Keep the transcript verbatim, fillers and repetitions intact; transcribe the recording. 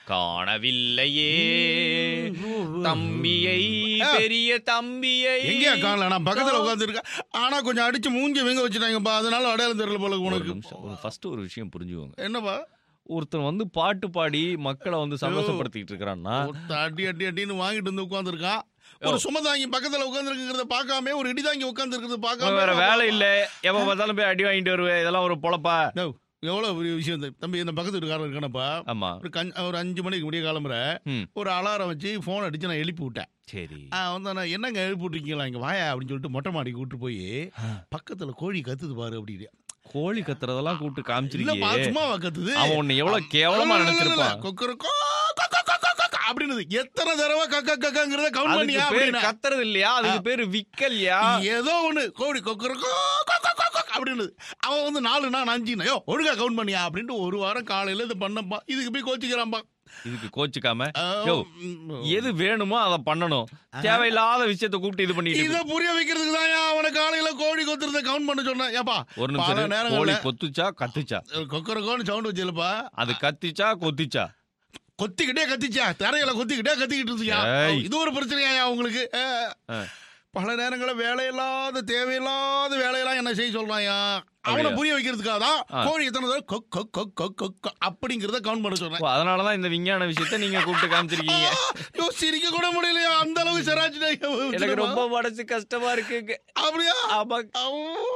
காணவில்லையே தம்பியை, பெரிய தம்பியை. எங்கேயா காணல? நான் பக்கத்துல உட்கார்ந்து இருக்கேன். ஆனா கொஞ்சம் அடிச்சு மூஞ்சி வெங்க வச்சுட்டாங்கப்பா, அதனால அடையாளம் தெரியல போல உனக்கு. ஃபர்ஸ்ட் ஒரு விஷயம் புரிஞ்சுக்கோங்க. என்னப்பா? ஒருத்தன் வந்து பாட்டு பாடி மக்களை வந்து சந்தோஷப்படுத்திட்டு இருக்கான்னா, அடி அடி அடின்னு வாங்கிட்டு வந்து உட்கார்ந்து இருக்கான். ஒரு சுமதாங்கி பக்கத்துல உட்கார்ந்து இருக்கிறத பார்க்காம, ஒரு இடிதாங்கி உட்கார்ந்து இருக்கிறத பார்க்காம, வேற வேலை இல்ல, எப்ப பார்த்தாலும் போய் அடி வாங்கிட்டு வருவேன். இதெல்லாம் ஒரு பொழப்பா? எவ்வளவு பெரிய விஷயம் தம்பி. இந்த பக்கத்து வீட்டுக்காரர் இருக்கானப்பா, ஒரு அஞ்சு மணிக்கு முடிய கிளம்புற, ஒரு அலாரம் வச்சு போன் அடிச்சு நான் எழுப்பி விட்டேன். சரி வந்து நான் என்னங்க எழுப்பி விட்டுருக்கீங்களா, இங்க வாயா அப்படின்னு சொல்லிட்டு மொட்டை மாடிக்கு கூட்டு போய் பக்கத்துல கோழி கத்துது பாரு அப்படின்னு. கோழி கத்துறதெல்லாம் கூப்பிட்டு காமிச்சிருக்கீங்க. சும்மாவா கத்துது? அவன் உன்னை எவ்வளவு கேவலமா நினைச்சிருப்பான். கொக்கரக்கோ அப்படின்னு எத்தனை தடவை கக்க கக்கங்கிறத கவுண்ட் பண்ணியா? கத்துறது இல்லையா, அதுக்கு பேரு விக்கல்யா. ஏதோ ஒண்ணு கோழி கொக்கரக்கோ அப்படின்னு அவன் வந்து நாலு நான் அஞ்சுனா யோ ஒழுங்கா கவுண்ட் பண்ணியா அப்படின்ட்டு ஒரு வாரம் காலையில இது பண்ணப்பா. இதுக்கு போய் கோச்சிக்கிறான்பா. இதுக்கு கோச்சிக்காம எது வேணுமோ அதை பண்ணணும். தேவையில்லாத விஷயத்த கூப்பிட்டு இது பண்ணிட்டு இதை புரிய வைக்கிறதுக்கு தான் அவனை காலையில கோழி கொத்துறத கவுண்ட் பண்ண சொன்னேன். ஏப்பா ஒரு நிமிஷம், கோழி கொத்துச்சா கத்துச்சா? கொக்கரக்கோன்னு சவுண்ட் வச்சுலப்பா. அது கத்திச்சா கொத்திச்சா? கொத்திக்கிட்டே கத்திச்சா, தரையில கொத்திக்கிட்டே கத்திக்கிட்டு இருந்துச்சா. இது ஒரு பிரச்சனையா உங்களுக்கு? பல நேரங்களில் வேலையில்லாத தேவையில்லாத வேலையெல்லாம் என்ன செய்ய சொல்றாயா, அவனை புரிய வைக்கிறதுக்காக தான் கோழி எத்தனை அப்படிங்கறத கவுண்ட் பண்ண சொல்றேன். அதனாலதான் இந்த விஞ்ஞான விஷயத்த நீங்க கூப்பிட்டு காமிச்சிருக்கீங்க. சிரிக்க கூட முடியலையா, அந்த அளவுக்கு சராச்சு. எனக்கு ரொம்ப மனசு கஷ்டமா இருக்கு. அப்படியா?